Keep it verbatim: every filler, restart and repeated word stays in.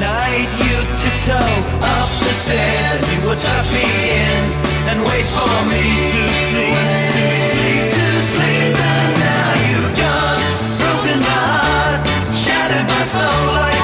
night you tiptoe up the stairs and you would tuck me in and wait for me to sleep, to sleep, to sleep. And now you've gone, broken my heart, shattered my soul like